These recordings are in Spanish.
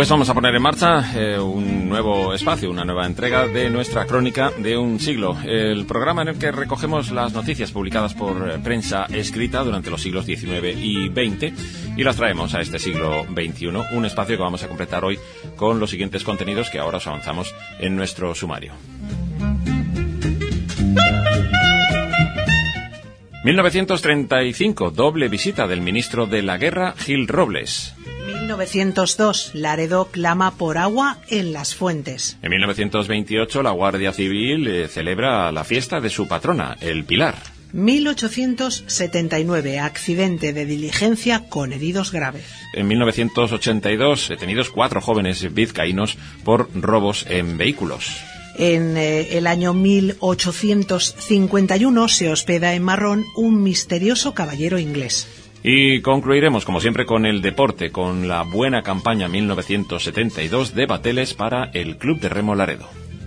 Pues vamos a poner en marcha un nuevo espacio, una nueva entrega de nuestra crónica de un siglo. El programa en el que recogemos las noticias publicadas por prensa escrita durante los siglos XIX y XX y las traemos a este siglo XXI. Un espacio que vamos a completar hoy con los siguientes contenidos que ahora os avanzamos en nuestro sumario. 1935, doble visita del ministro de la Guerra, Gil Robles. 1902, Laredo clama por agua en las fuentes. En 1928, la Guardia Civil celebra la fiesta de su patrona, el Pilar. 1879, accidente de diligencia con heridos graves. En 1982, detenidos 4 jóvenes vizcaínos por robos en vehículos. En el año 1851 se hospeda en Marrón un misterioso caballero inglés. Y concluiremos, como siempre, con el deporte, con la buena campaña 1972 de bateles para el Club de Remo Laredo.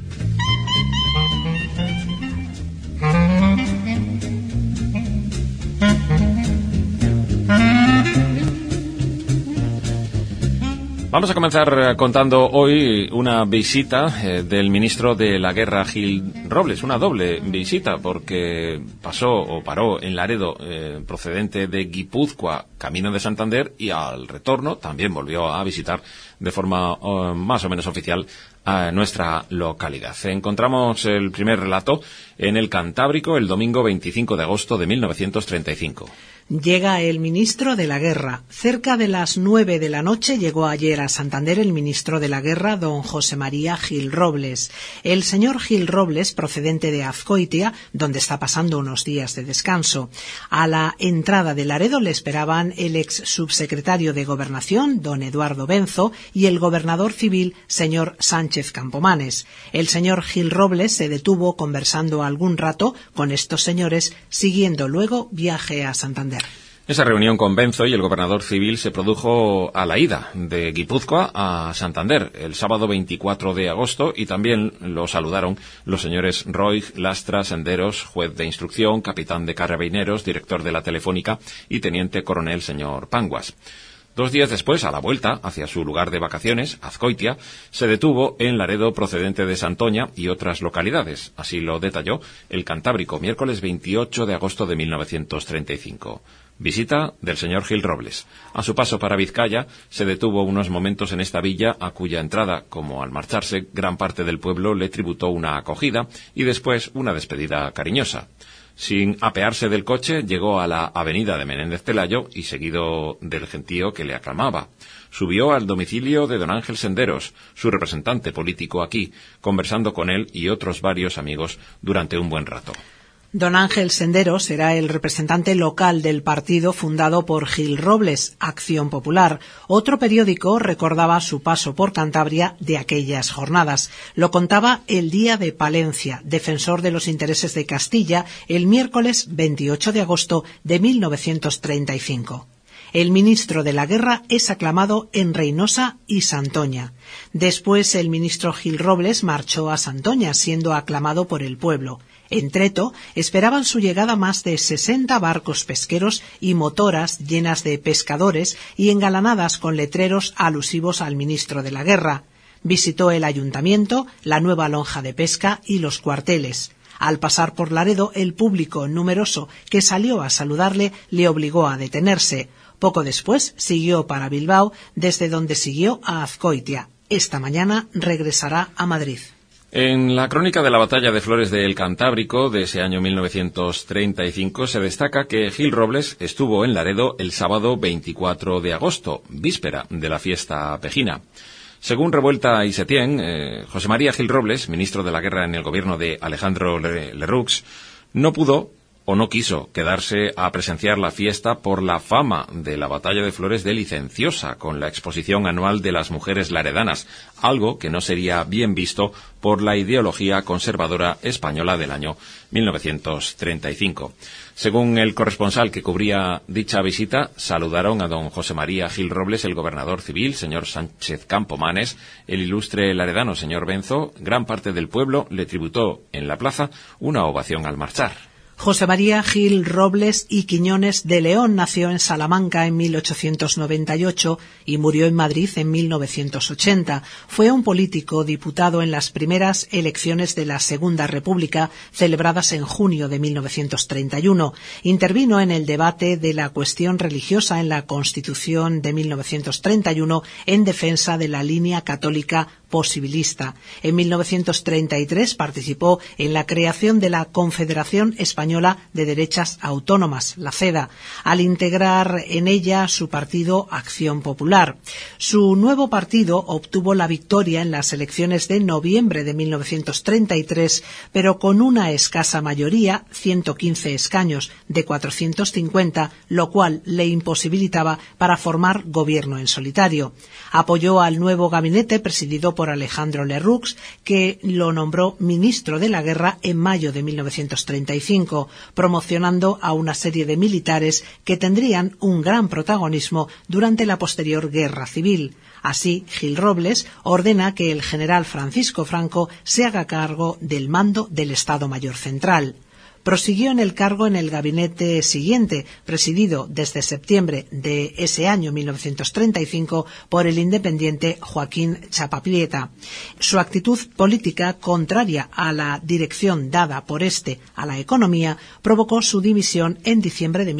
Vamos a comenzar contando hoy una visita del ministro de la Guerra, Gil Robles, una doble visita, porque paró en Laredo, procedente de Guipúzcoa, camino de Santander, y al retorno también volvió a visitar de forma más o menos oficial a nuestra localidad. Encontramos el primer relato en el Cantábrico el domingo 25 de agosto de 1935. Llega el ministro de la Guerra. Cerca de las 9 de la noche llegó ayer a Santander el ministro de la Guerra, don José María Gil Robles. El señor Gil Robles, procedente de Azcoitia, donde está pasando unos días de descanso. A la entrada de Laredo le esperaban el ex subsecretario de Gobernación, don Eduardo Benzo, y el gobernador civil, señor Sánchez Campomanes. El señor Gil Robles se detuvo conversando algún rato con estos señores, siguiendo luego viaje a Santander. Esa reunión con Benzo y el gobernador civil se produjo a la ida de Guipúzcoa a Santander el sábado 24 de agosto y también lo saludaron los señores Roig, Lastra, Senderos, juez de instrucción, capitán de carabineros, director de la Telefónica y teniente coronel señor Panguas. 2 días después, a la vuelta hacia su lugar de vacaciones, Azcoitia, se detuvo en Laredo procedente de Santoña y otras localidades. Así lo detalló el Cantábrico, miércoles 28 de agosto de 1935. Visita del señor Gil Robles. A su paso para Vizcaya, se detuvo unos momentos en esta villa, a cuya entrada, como al marcharse, gran parte del pueblo le tributó una acogida y después una despedida cariñosa. Sin apearse del coche, llegó a la avenida de Menéndez Pelayo y seguido del gentío que le aclamaba. Subió al domicilio de don Ángel Senderos, su representante político aquí, conversando con él y otros varios amigos durante un buen rato. Don Ángel Senderos era el representante local del partido fundado por Gil Robles, Acción Popular. Otro periódico recordaba su paso por Cantabria de aquellas jornadas. Lo contaba El Día de Palencia, defensor de los intereses de Castilla, el miércoles 28 de agosto de 1935. El ministro de la Guerra es aclamado en Reynosa y Santoña. Después el ministro Gil Robles marchó a Santoña, siendo aclamado por el pueblo. Entreto, esperaban su llegada más de 60 barcos pesqueros y motoras llenas de pescadores y engalanadas con letreros alusivos al ministro de la Guerra. Visitó el ayuntamiento, la nueva lonja de pesca y los cuarteles. Al pasar por Laredo, el público numeroso que salió a saludarle le obligó a detenerse. Poco después siguió para Bilbao, desde donde siguió a Azcoitia. Esta mañana regresará a Madrid. En la crónica de la batalla de Flores del Cantábrico de ese año 1935 se destaca que Gil Robles estuvo en Laredo el sábado 24 de agosto, víspera de la fiesta pejina. Según Revuelta y Setién, José María Gil Robles, ministro de la Guerra en el gobierno de Alejandro Lerroux, no pudo o no quiso quedarse a presenciar la fiesta por la fama de la batalla de Flores de licenciosa, con la exposición anual de las mujeres laredanas, algo que no sería bien visto por la ideología conservadora española del año 1935. Según el corresponsal que cubría dicha visita, saludaron a don José María Gil Robles, el gobernador civil, señor Sánchez Campomanes, el ilustre laredano, señor Benzo. Gran parte del pueblo le tributó en la plaza una ovación al marchar. José María Gil Robles y Quiñones de León nació en Salamanca en 1898 y murió en Madrid en 1980. Fue un político diputado en las primeras elecciones de la Segunda República, celebradas en junio de 1931. Intervino en el debate de la cuestión religiosa en la Constitución de 1931 en defensa de la línea católica posibilista. En 1933 participó en la creación de la Confederación Española de Derechas Autónomas, la CEDA, al integrar en ella su partido Acción Popular. Su nuevo partido obtuvo la victoria en las elecciones de noviembre de 1933, pero con una escasa mayoría, 115 escaños de 450, lo cual le imposibilitaba para formar gobierno en solitario. Apoyó al nuevo gabinete presidido por Alejandro Lerroux, que lo nombró ministro de la Guerra en mayo de 1935, promocionando a una serie de militares que tendrían un gran protagonismo durante la posterior Guerra Civil. Así, Gil Robles ordena que el general Francisco Franco se haga cargo del mando del Estado Mayor Central. Prosiguió en el cargo en el gabinete siguiente, presidido desde septiembre de ese año 1935 por el independiente Joaquín Chapaprieta. Su actitud política, contraria a la dirección dada por este a la economía, provocó su dimisión en diciembre de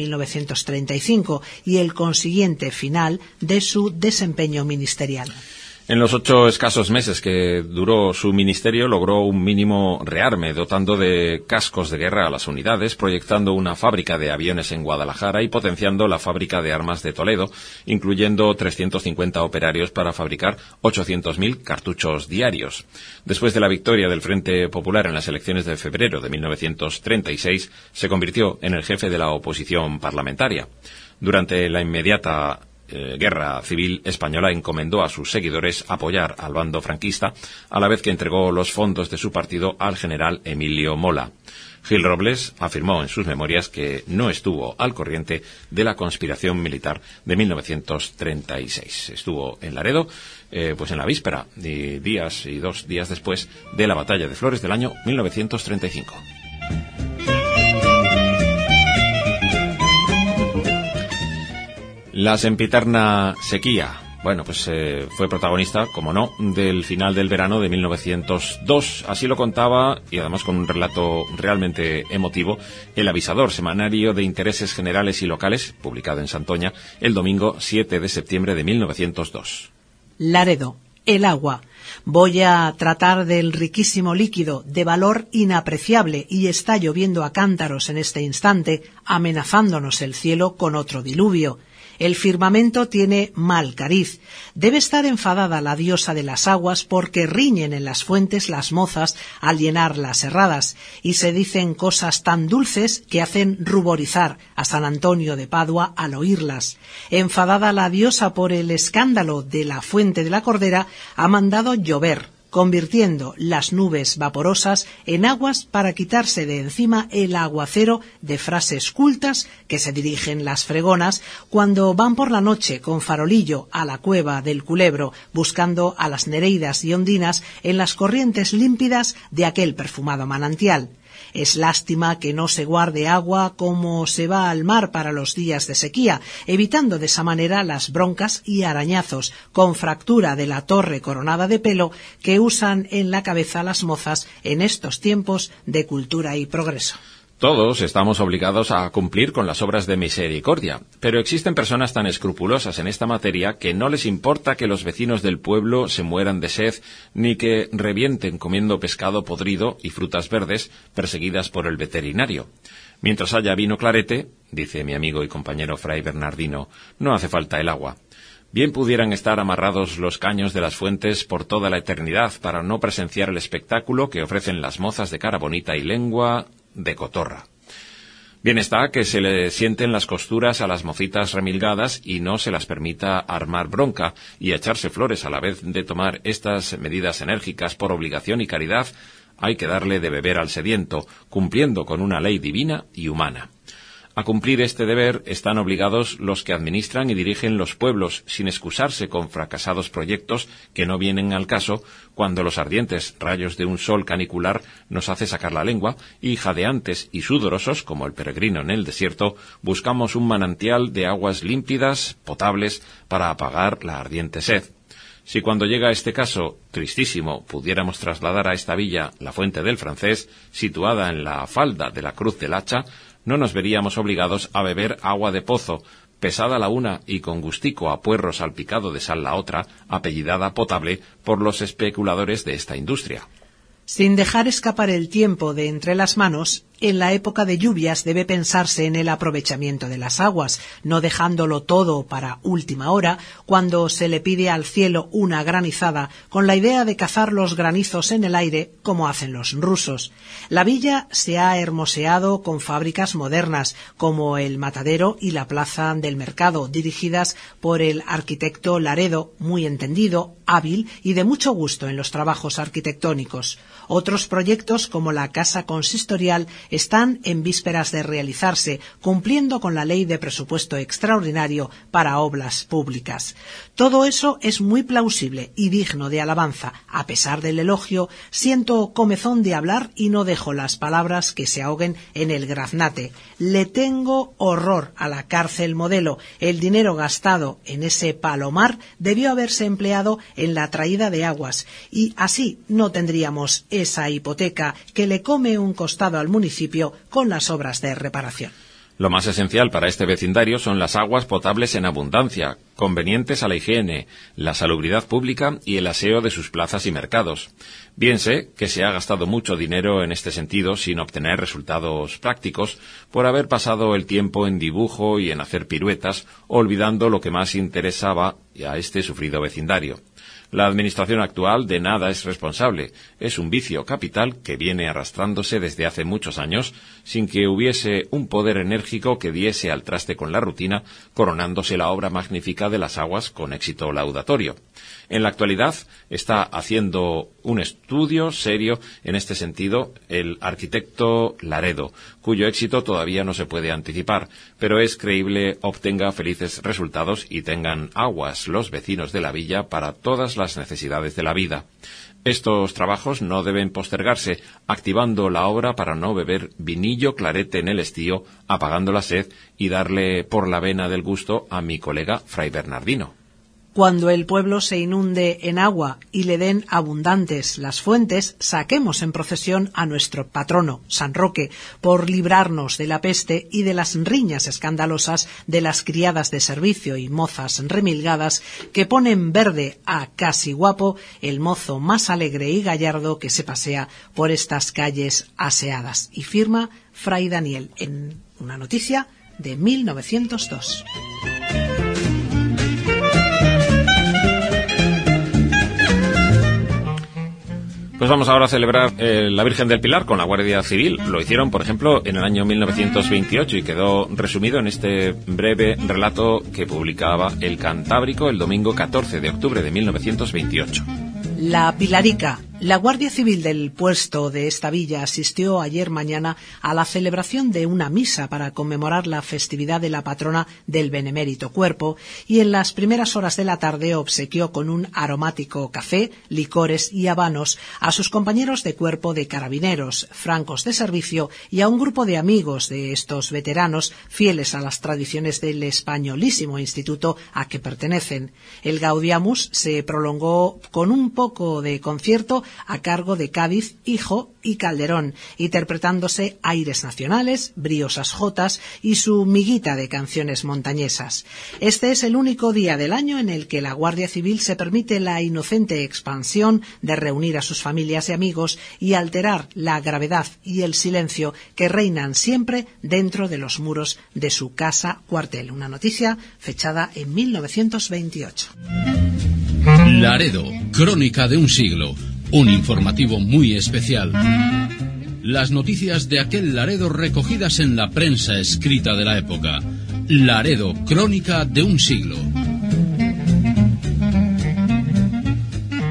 1935 y el consiguiente final de su desempeño ministerial. En los 8 escasos meses que duró su ministerio logró un mínimo rearme, dotando de cascos de guerra a las unidades, proyectando una fábrica de aviones en Guadalajara y potenciando la fábrica de armas de Toledo, incluyendo 350 operarios para fabricar 800.000 cartuchos diarios. Después de la victoria del Frente Popular en las elecciones de febrero de 1936, se convirtió en el jefe de la oposición parlamentaria. Durante la inmediata Guerra Civil Española encomendó a sus seguidores apoyar al bando franquista, a la vez que entregó los fondos de su partido al general Emilio Mola. Gil Robles afirmó en sus memorias que no estuvo al corriente de la conspiración militar de 1936. Estuvo en Laredo, pues en la víspera, de 2 días después de la Batalla de Flores del año 1935. La sempiterna sequía, fue protagonista, como no, del final del verano de 1902. Así lo contaba, y además con un relato realmente emotivo, El Avisador, semanario de intereses generales y locales, publicado en Santoña, el domingo 7 de septiembre de 1902. Laredo, el agua. Voy a tratar del riquísimo líquido de valor inapreciable y está lloviendo a cántaros en este instante, amenazándonos el cielo con otro diluvio. El firmamento tiene mal cariz. Debe estar enfadada la diosa de las aguas porque riñen en las fuentes las mozas al llenar las herradas y se dicen cosas tan dulces que hacen ruborizar a San Antonio de Padua al oírlas. Enfadada la diosa por el escándalo de la fuente de la Cordera, ha mandado llover, convirtiendo las nubes vaporosas en aguas para quitarse de encima el aguacero de frases cultas que se dirigen las fregonas cuando van por la noche con farolillo a la cueva del Culebro buscando a las nereidas y ondinas en las corrientes límpidas de aquel perfumado manantial. Es lástima que no se guarde agua como se va al mar para los días de sequía, evitando de esa manera las broncas y arañazos con fractura de la torre coronada de pelo que usan en la cabeza las mozas en estos tiempos de cultura y progreso. Todos estamos obligados a cumplir con las obras de misericordia, pero existen personas tan escrupulosas en esta materia que no les importa que los vecinos del pueblo se mueran de sed, ni que revienten comiendo pescado podrido y frutas verdes perseguidas por el veterinario. Mientras haya vino clarete, dice mi amigo y compañero Fray Bernardino, no hace falta el agua. Bien pudieran estar amarrados los caños de las fuentes por toda la eternidad para no presenciar el espectáculo que ofrecen las mozas de cara bonita y lengua de cotorra. Bien está que se le sienten las costuras a las mocitas remilgadas y no se las permita armar bronca y echarse flores a la vez de tomar estas medidas enérgicas por obligación y caridad. Hay que darle de beber al sediento, cumpliendo con una ley divina y humana. A cumplir este deber están obligados los que administran y dirigen los pueblos, sin excusarse con fracasados proyectos que no vienen al caso cuando los ardientes rayos de un sol canicular nos hace sacar la lengua y, jadeantes y sudorosos, como el peregrino en el desierto, buscamos un manantial de aguas límpidas, potables, para apagar la ardiente sed. Si cuando llega este caso, tristísimo, pudiéramos trasladar a esta villa la Fuente del Francés, situada en la falda de la Cruz del Hacha, no nos veríamos obligados a beber agua de pozo, pesada la una y con gustico a puerro salpicado de sal la otra, apellidada potable por los especuladores de esta industria. Sin dejar escapar el tiempo de entre las manos, en la época de lluvias debe pensarse en el aprovechamiento de las aguas, no dejándolo todo para última hora, cuando se le pide al cielo una granizada, con la idea de cazar los granizos en el aire, como hacen los rusos. La villa se ha hermoseado con fábricas modernas, como el Matadero y la Plaza del Mercado, dirigidas por el arquitecto Laredo, muy entendido, hábil y de mucho gusto en los trabajos arquitectónicos. Otros proyectos, como la Casa Consistorial, están en vísperas de realizarse, cumpliendo con la Ley de Presupuesto Extraordinario para Obras Públicas. Todo eso es muy plausible y digno de alabanza. A pesar del elogio, siento comezón de hablar y no dejo las palabras que se ahoguen en el graznate. Le tengo horror a la cárcel modelo. El dinero gastado en ese palomar debió haberse empleado en la traída de aguas, y así no tendríamos esa hipoteca que le come un costado al municipio con las obras de reparación. Lo más esencial para este vecindario son las aguas potables en abundancia, convenientes a la higiene, la salubridad pública y el aseo de sus plazas y mercados. Bien sé que se ha gastado mucho dinero en este sentido sin obtener resultados prácticos por haber pasado el tiempo en dibujo y en hacer piruetas, olvidando lo que más interesaba a este sufrido vecindario. La administración actual de nada es responsable. Es un vicio capital que viene arrastrándose desde hace muchos años sin que hubiese un poder enérgico que diese al traste con la rutina, coronándose la obra magnífica de las aguas con éxito laudatorio. En la actualidad está haciendo un estudio serio en este sentido el arquitecto Laredo, cuyo éxito todavía no se puede anticipar, pero es creíble obtenga felices resultados y tengan aguas los vecinos de la villa para todas las necesidades de la vida. Estos trabajos no deben postergarse, activando la obra para no beber vinillo clarete en el estío, apagando la sed y darle por la vena del gusto a mi colega Fray Bernardino. Cuando el pueblo se inunde en agua y le den abundantes las fuentes, saquemos en procesión a nuestro patrono, San Roque, por librarnos de la peste y de las riñas escandalosas de las criadas de servicio y mozas remilgadas que ponen verde a casi guapo el mozo más alegre y gallardo que se pasea por estas calles aseadas. Y firma Fray Daniel en una noticia de 1902. Pues vamos ahora a celebrar la Virgen del Pilar con la Guardia Civil. Lo hicieron, por ejemplo, en el año 1928 y quedó resumido en este breve relato que publicaba El Cantábrico el domingo 14 de octubre de 1928. La Pilarica. La Guardia Civil del puesto de esta villa asistió ayer mañana a la celebración de una misa para conmemorar la festividad de la patrona del Benemérito Cuerpo y en las primeras horas de la tarde obsequió con un aromático café, licores y habanos a sus compañeros de cuerpo de carabineros, francos de servicio y a un grupo de amigos de estos veteranos fieles a las tradiciones del españolísimo instituto a que pertenecen. El Gaudiamus se prolongó con un poco de concierto a cargo de Cádiz, Hijo y Calderón, interpretándose aires nacionales, briosas jotas y su miguita de canciones montañesas. Este es el único día del año en el que la Guardia Civil se permite la inocente expansión de reunir a sus familias y amigos y alterar la gravedad y el silencio que reinan siempre dentro de los muros de su casa cuartel. Una noticia fechada en 1928. Laredo, crónica de un siglo. Un informativo muy especial. Las noticias de aquel Laredo recogidas en la prensa escrita de la época. Laredo, crónica de un siglo.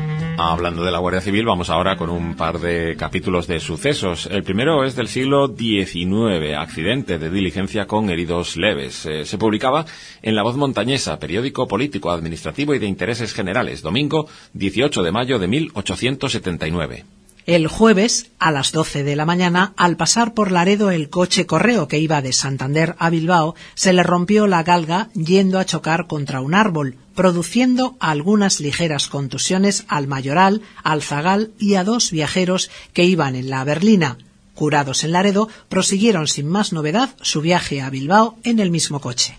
Hablando de la Guardia Civil, vamos ahora con un par de capítulos de sucesos. El primero es del siglo XIX, accidente de diligencia con heridos leves. Se publicaba en La Voz Montañesa, periódico político, administrativo y de intereses generales, domingo 18 de mayo de 1879. El jueves, a las 12 de la mañana, al pasar por Laredo el coche correo que iba de Santander a Bilbao, se le rompió la galga yendo a chocar contra un árbol, produciendo algunas ligeras contusiones al mayoral, al zagal y a 2 viajeros que iban en la berlina. Curados en Laredo, prosiguieron sin más novedad su viaje a Bilbao en el mismo coche.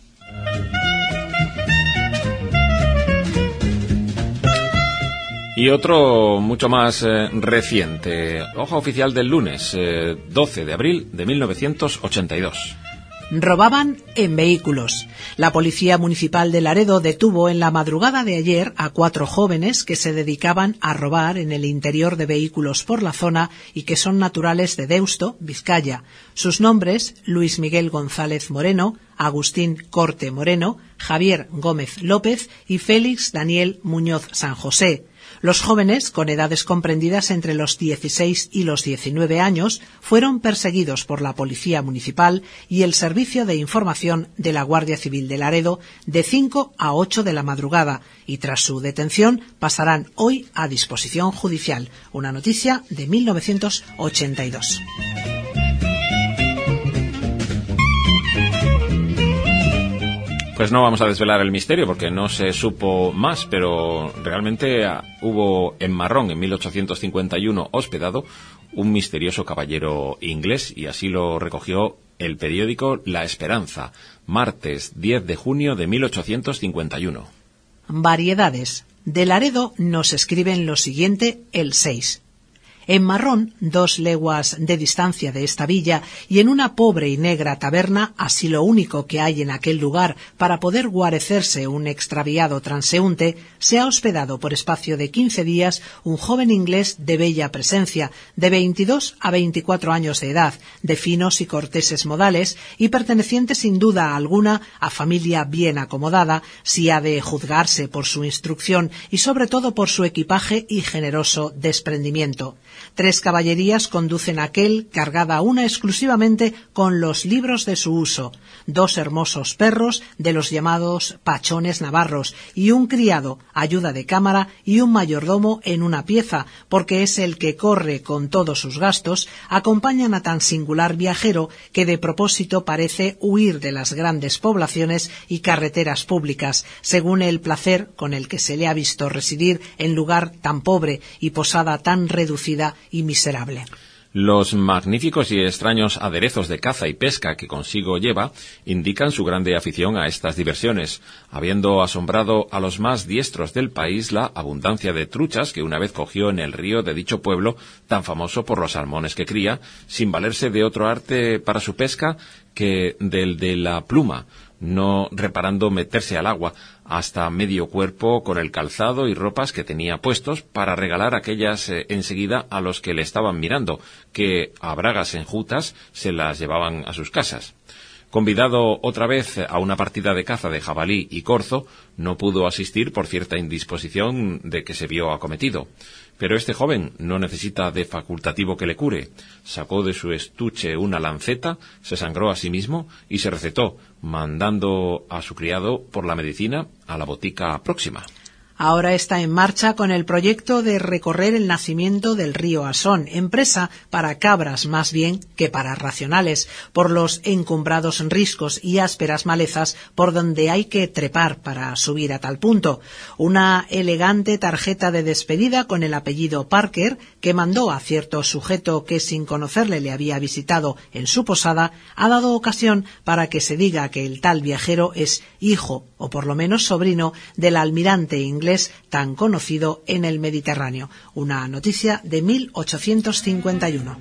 Y otro mucho más reciente, hoja oficial del lunes, 12 de abril de 1982. Robaban en vehículos. La Policía Municipal de Laredo detuvo en la madrugada de ayer a 4 jóvenes que se dedicaban a robar en el interior de vehículos por la zona y que son naturales de Deusto, Vizcaya. Sus nombres, Luis Miguel González Moreno, Agustín Corte Moreno, Javier Gómez López y Félix Daniel Muñoz San José. Los jóvenes, con edades comprendidas entre los 16 y los 19 años, fueron perseguidos por la Policía Municipal y el Servicio de Información de la Guardia Civil de Laredo de 5 a 8 de la madrugada y tras su detención pasarán hoy a disposición judicial. Una noticia de 1982. Pues no vamos a desvelar el misterio porque no se supo más, pero realmente hubo en Marrón, en 1851, hospedado un misterioso caballero inglés, y así lo recogió el periódico La Esperanza, martes 10 de junio de 1851. Variedades. De Laredo nos escriben lo siguiente el 6. En Marrón, 2 leguas de distancia de esta villa, y en una pobre y negra taberna, así lo único que hay en aquel lugar para poder guarecerse un extraviado transeúnte, se ha hospedado por espacio de 15 días un joven inglés de bella presencia, de 22 a 24 años de edad, de finos y corteses modales, y perteneciente sin duda alguna a familia bien acomodada, si ha de juzgarse por su instrucción y sobre todo por su equipaje y generoso desprendimiento. 3 caballerías conducen a aquel, cargada una exclusivamente con los libros de su uso, 2 hermosos perros de los llamados pachones navarros y un criado, ayuda de cámara y un mayordomo en una pieza, porque es el que corre con todos sus gastos, acompañan a tan singular viajero que de propósito parece huir de las grandes poblaciones y carreteras públicas, según el placer con el que se le ha visto residir en lugar tan pobre y posada tan reducida y miserable. Los magníficos y extraños aderezos de caza y pesca que consigo lleva indican su grande afición a estas diversiones, habiendo asombrado a los más diestros del país la abundancia de truchas que una vez cogió en el río de dicho pueblo, tan famoso por los salmones que cría, sin valerse de otro arte para su pesca que del de la pluma, no reparando meterse al agua hasta medio cuerpo con el calzado y ropas que tenía puestos para regalar aquellas enseguida a los que le estaban mirando, que a bragas enjutas se las llevaban a sus casas. Convidado otra vez a una partida de caza de jabalí y corzo, no pudo asistir por cierta indisposición de que se vio acometido. Pero este joven no necesita de facultativo que le cure. Sacó de su estuche una lanceta, se sangró a sí mismo y se recetó, mandando a su criado por la medicina a la botica próxima. Ahora está en marcha con el proyecto de recorrer el nacimiento del río Asón, empresa para cabras más bien que para racionales, por los encumbrados riscos y ásperas malezas por donde hay que trepar para subir a tal punto. Una elegante tarjeta de despedida con el apellido Parker, que mandó a cierto sujeto que sin conocerle le había visitado en su posada, ha dado ocasión para que se diga que el tal viajero es hijo, o por lo menos sobrino, del almirante inglés tan conocido en el Mediterráneo. Una noticia de 1851.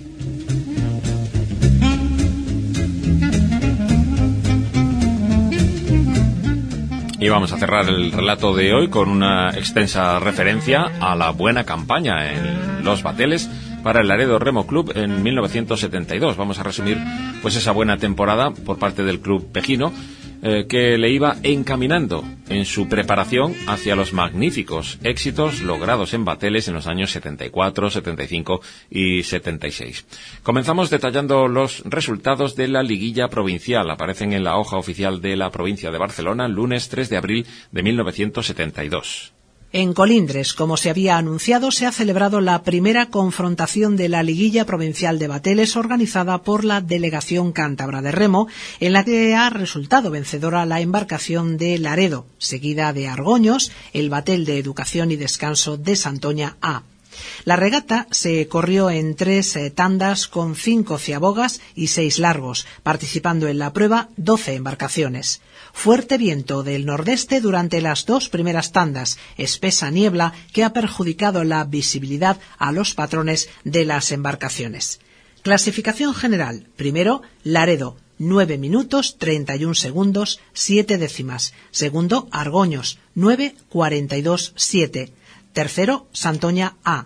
Y vamos a cerrar el relato de hoy con una extensa referencia a la buena campaña en Los Bateles para el Laredo Remo Club en 1972. Vamos a resumir pues esa buena temporada por parte del club pejino, que le iba encaminando en su preparación hacia los magníficos éxitos logrados en Bateles en los años 74, 75 y 76. Comenzamos detallando los resultados de la liguilla provincial. Aparecen en la hoja oficial de la provincia de Barcelona, lunes 3 de abril de 1972. En Colindres, como se había anunciado, se ha celebrado la primera confrontación de la liguilla provincial de Bateles organizada por la Delegación Cántabra de Remo, en la que ha resultado vencedora la embarcación de Laredo, seguida de Argoños, el batel de Educación y Descanso de Santoña A. La regata se corrió en 3 tandas con 5 ciabogas y 6 largos, participando en la prueba 12 embarcaciones. Fuerte viento del nordeste durante las 2 primeras tandas, espesa niebla que ha perjudicado la visibilidad a los patrones de las embarcaciones. Clasificación general. Primero, Laredo, 9 minutos 31 segundos 7 décimas. Segundo, Argoños, 9:42.7. Tercero, Santoña A,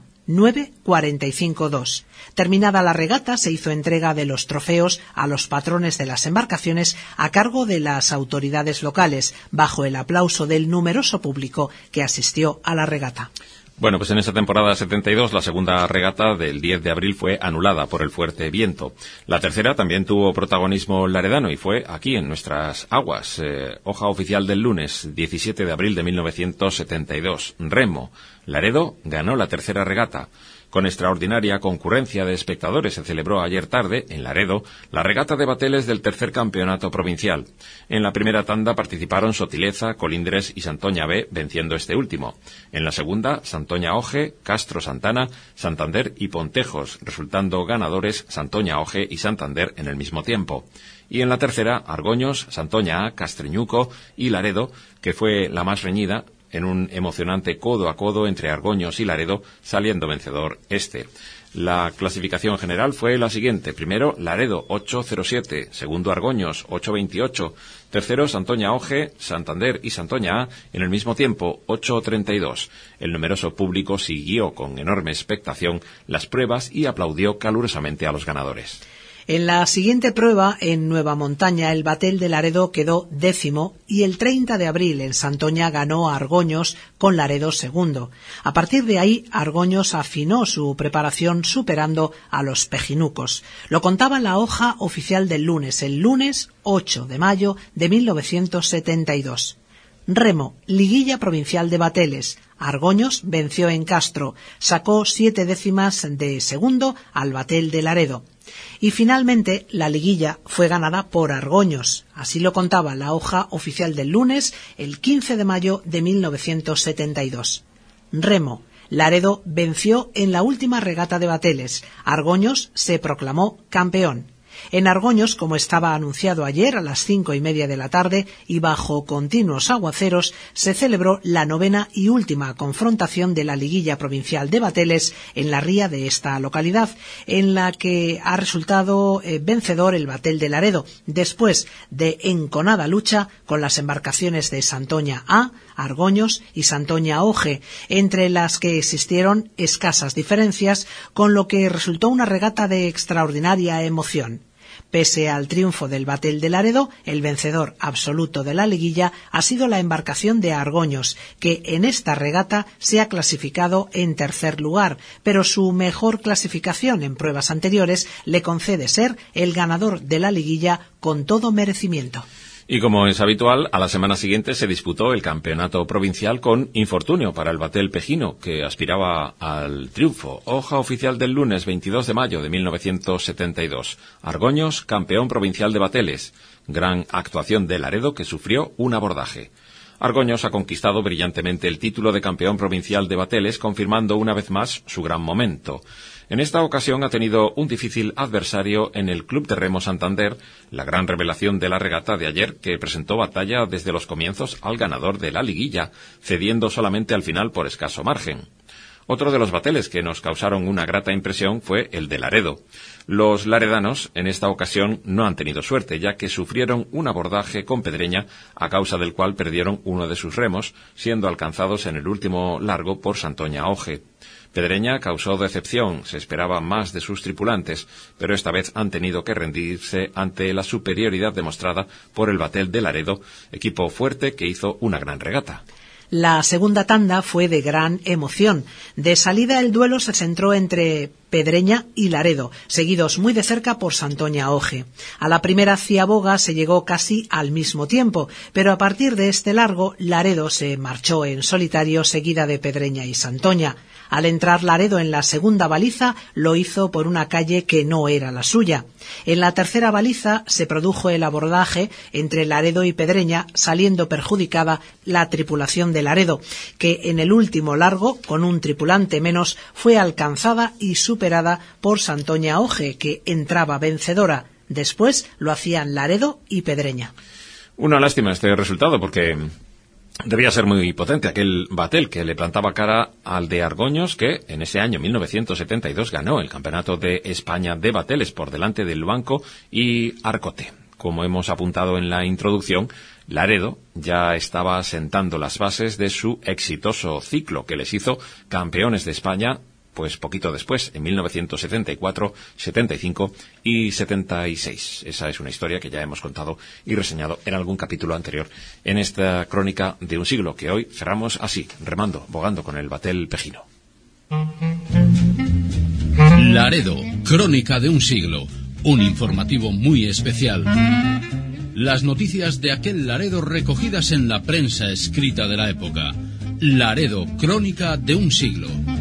9:45.2. Terminada la regata, se hizo entrega de los trofeos a los patrones de las embarcaciones a cargo de las autoridades locales, bajo el aplauso del numeroso público que asistió a la regata. Bueno, pues en esa temporada 72 la segunda regata del 10 de abril fue anulada por el fuerte viento. La tercera también tuvo protagonismo laredano y fue aquí en nuestras aguas. Hoja oficial del lunes 17 de abril de 1972. Remo. Laredo ganó la tercera regata. Con extraordinaria concurrencia de espectadores se celebró ayer tarde, en Laredo, la regata de bateles del tercer campeonato provincial. En la primera tanda participaron Sotileza, Colindres y Santoña B, venciendo este último. En la segunda, Santoña Oje, Castro Santana, Santander y Pontejos, resultando ganadores Santoña Oje y Santander en el mismo tiempo. Y en la tercera, Argoños, Santoña A, Castreñuco y Laredo, que fue la más reñida, en un emocionante codo a codo entre Argoños y Laredo, saliendo vencedor este. La clasificación general fue la siguiente. Primero, Laredo, 8.07. Segundo, Argoños, 8.28. Tercero, Santoña Oje, Santander y Santoña A, en el mismo tiempo, 8.32. El numeroso público siguió con enorme expectación las pruebas y aplaudió calurosamente a los ganadores. En la siguiente prueba, en Nueva Montaña, el batel de Laredo quedó 10º y el 30 de abril en Santoña ganó a Argoños con Laredo segundo. A partir de ahí, Argoños afinó su preparación superando a los pejinucos. Lo contaba la hoja oficial del lunes, el lunes 8 de mayo de 1972. Remo, liguilla provincial de bateles. Argoños venció en Castro, sacó 7 décimas de segundo al batel de Laredo. Y finalmente la liguilla fue ganada por Argoños. Así lo contaba la hoja oficial del lunes, el 15 de mayo de 1972. Remo, Laredo venció en la última regata de bateles. Argoños se proclamó campeón. En Argoños, como estaba anunciado ayer a las 5:30 de la tarde y bajo continuos aguaceros, se celebró la 9ª y última confrontación de la liguilla provincial de bateles en la ría de esta localidad, en la que ha resultado vencedor el batel de Laredo, después de enconada lucha con las embarcaciones de Santoña A, Argoños y Santoña Oje, entre las que existieron escasas diferencias, con lo que resultó una regata de extraordinaria emoción. Pese al triunfo del batel de Laredo, el vencedor absoluto de la liguilla ha sido la embarcación de Argoños, que en esta regata se ha clasificado en tercer lugar, pero su mejor clasificación en pruebas anteriores le concede ser el ganador de la liguilla con todo merecimiento. Y como es habitual, a la semana siguiente se disputó el campeonato provincial con infortunio para el batel pejino, que aspiraba al triunfo. Hoja oficial del lunes 22 de mayo de 1972. Argoños, campeón provincial de bateles. Gran actuación de Laredo, que sufrió un abordaje. Argoños ha conquistado brillantemente el título de campeón provincial de bateles, confirmando una vez más su gran momento. En esta ocasión ha tenido un difícil adversario en el Club de Remo Santander, la gran revelación de la regata de ayer, que presentó batalla desde los comienzos al ganador de la liguilla, cediendo solamente al final por escaso margen. Otro de los bateles que nos causaron una grata impresión fue el de Laredo. Los laredanos en esta ocasión no han tenido suerte, ya que sufrieron un abordaje con Pedreña, a causa del cual perdieron uno de sus remos, siendo alcanzados en el último largo por Santoña Oje. Pedreña causó decepción, se esperaba más de sus tripulantes, pero esta vez han tenido que rendirse ante la superioridad demostrada por el batel de Laredo, equipo fuerte que hizo una gran regata. La segunda tanda fue de gran emoción. De salida el duelo se centró entre Pedreña y Laredo, seguidos muy de cerca por Santoña Oje. A la primera ciaboga se llegó casi al mismo tiempo, pero a partir de este largo Laredo se marchó en solitario, seguida de Pedreña y Santoña. Al entrar Laredo en la segunda baliza, lo hizo por una calle que no era la suya. En la tercera baliza se produjo el abordaje entre Laredo y Pedreña, saliendo perjudicada la tripulación de Laredo, que en el último largo, con un tripulante menos, fue alcanzada y superada por Santoña Oje, que entraba vencedora. Después lo hacían Laredo y Pedreña. Una lástima este resultado, porque debía ser muy potente aquel batel que le plantaba cara al de Argoños, que en ese año 1972 ganó el Campeonato de España de bateles por delante del Banco y Arcote. Como hemos apuntado en la introducción, Laredo ya estaba sentando las bases de su exitoso ciclo que les hizo campeones de España pues poquito después, en 1974, 75 y 76. Esa es una historia que ya hemos contado y reseñado en algún capítulo anterior en esta crónica de un siglo, que hoy cerramos así, remando, bogando con el batel pejino. Laredo, crónica de un siglo, un informativo muy especial. Las noticias de aquel Laredo recogidas en la prensa escrita de la época. Laredo, crónica de un siglo.